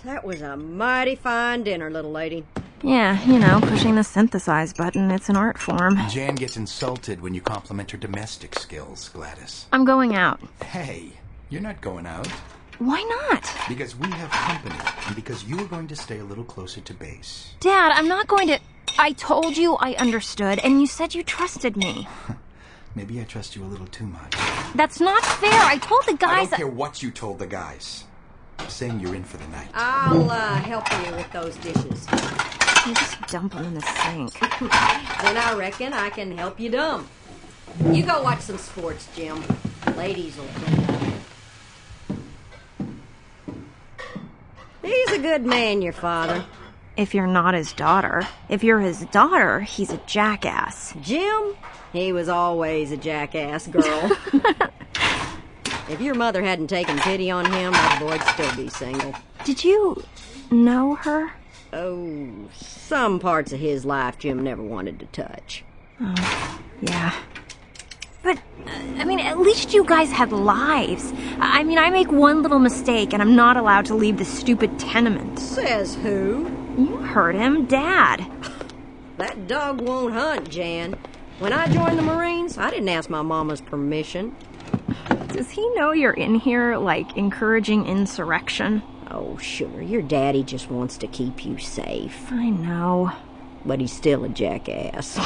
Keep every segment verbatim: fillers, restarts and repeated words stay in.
that was a mighty fine dinner, little lady. Yeah, you know, pushing the synthesize button, it's an art form. Jan gets insulted when you compliment her domestic skills, Gladys. I'm going out. Hey, you're not going out. Why not? Because we have company, and because you are going to stay a little closer to base. Dad, I'm not going to... I told you I understood, and you said you trusted me. Maybe I trust you a little too much. That's not fair. I told the guys... I don't that... care what you told the guys. I'm saying you're in for the night. I'll uh, help you with those dishes. You just dump them in the sink. Then I reckon I can help you dump. You go watch some sports, Jim. Ladies will clean up. He's a good man, your father. If you're not his daughter. If you're his daughter, he's a jackass. Jim? He was always a jackass, girl. If your mother hadn't taken pity on him, that boy'd still be single. Did you know her? Oh, some parts of his life Jim never wanted to touch. Oh, yeah. But, uh, I mean, at least you guys had lives. I mean, I make one little mistake and I'm not allowed to leave the stupid tenement. Says who? You heard him, Dad. That dog won't hunt, Jan. When I joined the Marines, I didn't ask my mama's permission. Does he know you're in here, like, encouraging insurrection? Oh, sure. Your daddy just wants to keep you safe. I know. But he's still a jackass.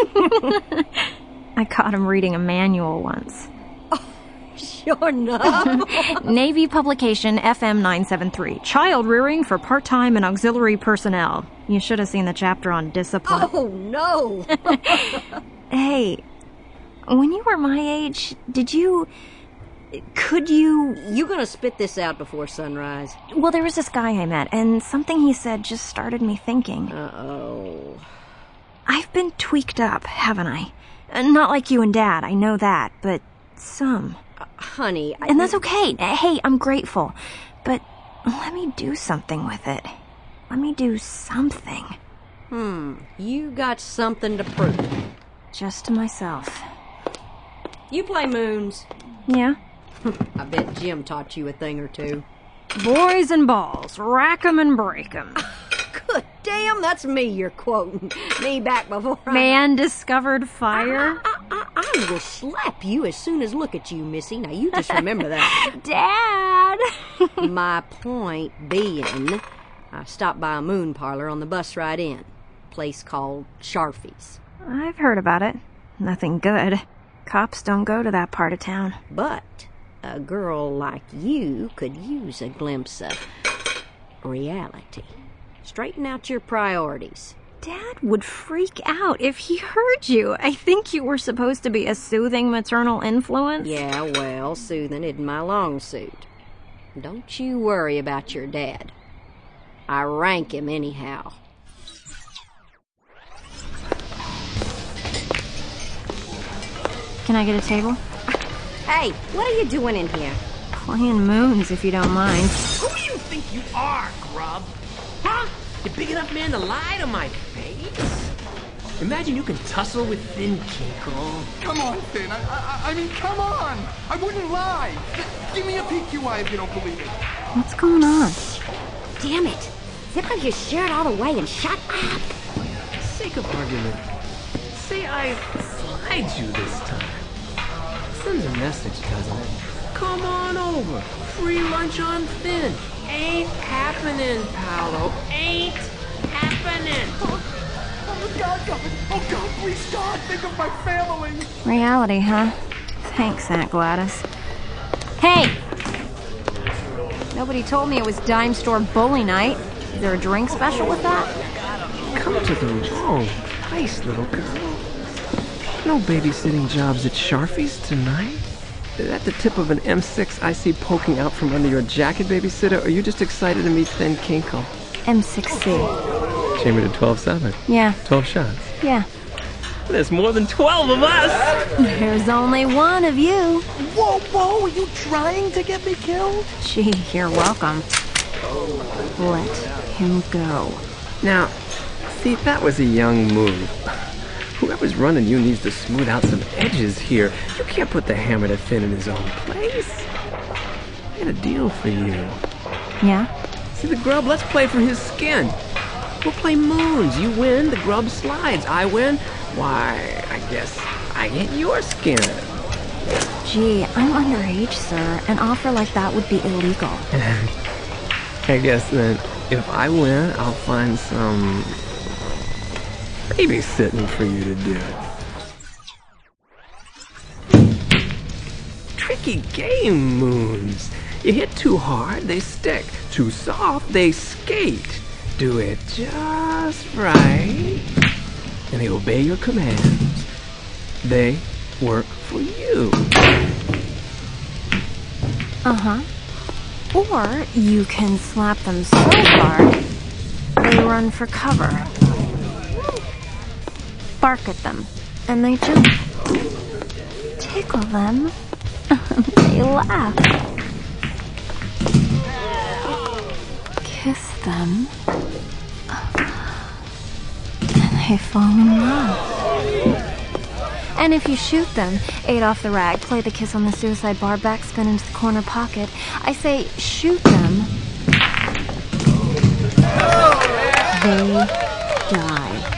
I caught him reading a manual once. Oh, sure enough. Navy publication F M nine seven three. Child rearing for part-time and auxiliary personnel. You should have seen the chapter on discipline. Oh, no. Hey, when you were my age, did you... Could you... You gonna spit this out before sunrise? Well, there was this guy I met, and something he said just started me thinking. Uh-oh. I've been tweaked up, haven't I? Not like you and Dad, I know that, but some. Uh, honey, I... And that's okay. Hey, I'm grateful. But let me do something with it. Let me do something. Hmm, you got something to prove. Just to myself. You play moons. Yeah? I bet Jim taught you a thing or two. Boys and balls, rack 'em and break 'em. Good damn, that's me you're quoting. Me back before I... Man discovered fire? I, I, I, I will slap you as soon as look at you, Missy. Now, you just remember that. Dad! My point being, I stopped by a moon parlor on the bus ride in. A place called Sharfie's. I've heard about it. Nothing good. Cops don't go to that part of town. But a girl like you could use a glimpse of reality. Straighten out your priorities. Dad would freak out if he heard you. I think you were supposed to be a soothing maternal influence. Yeah, well, soothing isn't my long suit. Don't you worry about your dad. I rank him anyhow. Can I get a table? Hey, what are you doing in here? Playing moons, if you don't mind. Who do you think you are, grub? Huh? You big enough man to lie to my face? Imagine you can tussle with Finn Kinkle. Come on, Finn. I, I, I mean, come on. I wouldn't lie. Give me a P Q I if you don't believe it. What's going on? Damn it. Zip up your shirt all the way and shut up. For the sake of argument, say I slide you this time. Send a message, cousin. Come on over. Free lunch on Finn. Ain't happening, Paolo. Ain't happening. Oh, oh, God, God. Oh, God, please, God, think of my family. Reality, huh? Thanks, Aunt Gladys. Hey! Nobody told me it was dime store bully night. Is there a drink special with that? Come to the wrong place, little girl. No babysitting jobs at Sharfie's tonight. Is that the tip of an M six I see poking out from under your jacket, babysitter, or are you just excited to meet Finn Kinkle? M six C. Chamber to twelve seven. Yeah. twelve shots. Yeah. There's more than twelve of us! There's only one of you. Whoa, whoa, are you trying to get me killed? Gee, you're welcome. Let him go. Now, see, that was a young move. Whoever's running you needs to smooth out some edges here. You can't put the hammer to Finn in his own place. I got a deal for you. Yeah? See the grub? Let's play for his skin. We'll play moons. You win, the grub slides. I win, why, I guess I get your skin. Gee, I'm underage, sir. An offer like that would be illegal. I guess then, if I win, I'll find some babysitting for you to do. Tricky game, moons. You hit too hard, they stick. Too soft, they skate. Do it just right, and they obey your commands. They work for you. Uh-huh. Or you can slap them so hard, they run for cover. Bark at them, and they jump. Tickle them, they laugh. Kiss them, and they fall in love. And if you shoot them, eight off the rack, play the kiss on the suicide bar, backspin into the corner pocket, I say shoot them, they die.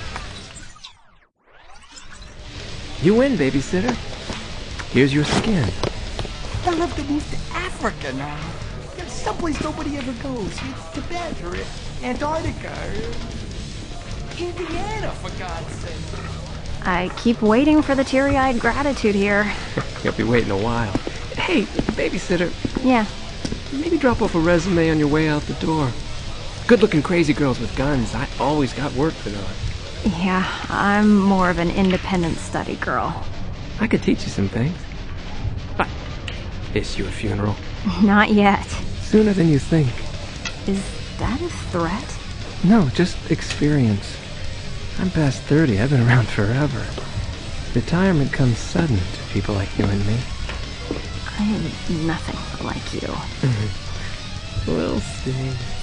You win, babysitter. Here's your skin. I'd love to move to Africa now. Someplace nobody ever goes. Tibet or Antarctica or Indiana, for God's sake. I keep waiting for the teary-eyed gratitude here. You'll be waiting a while. Hey, babysitter. Yeah. Maybe drop off a resume on your way out the door. Good-looking crazy girls with guns. I always got work for them. Yeah, I'm more of an independent study girl. I could teach you some things. But is your funeral? Not yet. Sooner than you think. Is that a threat? No, just experience. I'm past thirty. I've been around forever. Retirement comes sudden to people like you and me. I am nothing like you. We'll see.